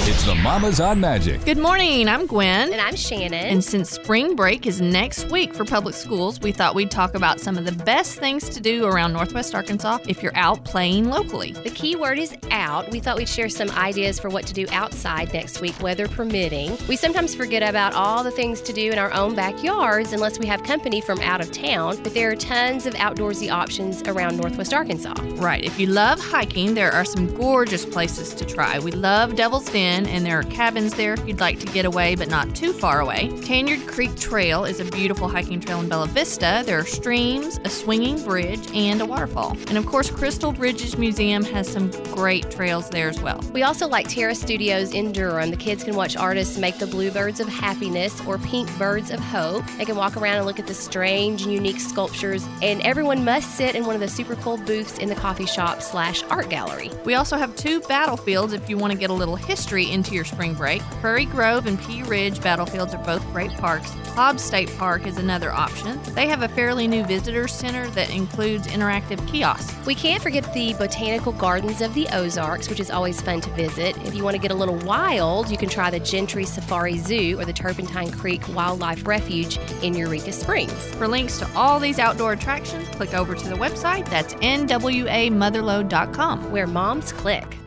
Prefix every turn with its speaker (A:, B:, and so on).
A: It's the Mamas on Magic.
B: Good morning, I'm Gwen.
C: And I'm Shannon.
B: And since spring break is next week for public schools, we thought we'd talk about some of the best things to do around Northwest Arkansas if you're out playing locally.
C: The key word is out. We thought we'd share some ideas for what to do outside next week, weather permitting. We sometimes forget about all the things to do in our own backyards unless we have company from out of town, but there are tons of outdoorsy options around Northwest Arkansas.
B: Right. If you love hiking, there are some gorgeous places to try. We love Devil's Den, and there are cabins there if you'd like to get away but not too far away. Tanyard Creek Trail is a beautiful hiking trail in Bella Vista. There are streams, a swinging bridge, and a waterfall. And of course, Crystal Bridges Museum has some great trails there as well.
C: We also like Terra Studios in Durham. The kids can watch artists make the bluebirds of happiness or pink birds of hope. They can walk around and look at the strange and unique sculptures, and everyone must sit in one of the super cool booths in the coffee shop/art gallery.
B: We also have two battlefields if you want to get a little history into your spring break. Prairie Grove and Pea Ridge battlefields are both great parks. Hobbs State Park is another option. They have a fairly new visitor center that includes interactive kiosks.
C: We can't forget the Botanical Gardens of the Ozarks, which is always fun to visit. If you want to get a little wild, you can try the Gentry Safari Zoo or the Turpentine Creek Wildlife Refuge in Eureka Springs.
B: For links to all these outdoor attractions, click over to the website. That's nwamotherlode.com.
C: Where moms click.